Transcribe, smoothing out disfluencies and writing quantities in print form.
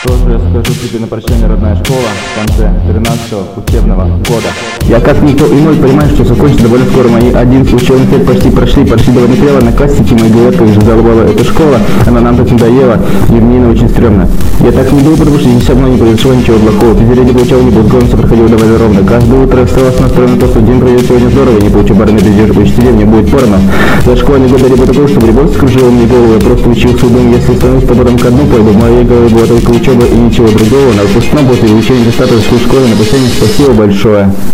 Что же я скажу тебе на прощание, родная школа, в конце 13-го учебного года? Я как никто иной понимаю, что закончится довольно скоро. Мои 11 учебных лет почти прошли до материала на классике. Мои говорят, как же задолбала эта школа, она нам так надоела, и мне она очень стрёмно. Я так не был, потому что здесь со мной не произошло ничего плохого. Физиология не получал, не был склонен, все проходило довольно ровно. Каждое утро я вставал с настроем на то, что день пройдет сегодня здорово, я не получу барной придержи по учителя, мне будет порно. За школьные годы либо такого, чтобы ребенок скружил мне голову, я просто учился, думаю, если станусь потом ко дну пойду, в моей голове была только учеба и ничего другого. На выпускном после изучения достаточно в школе на последнем спасибо большое.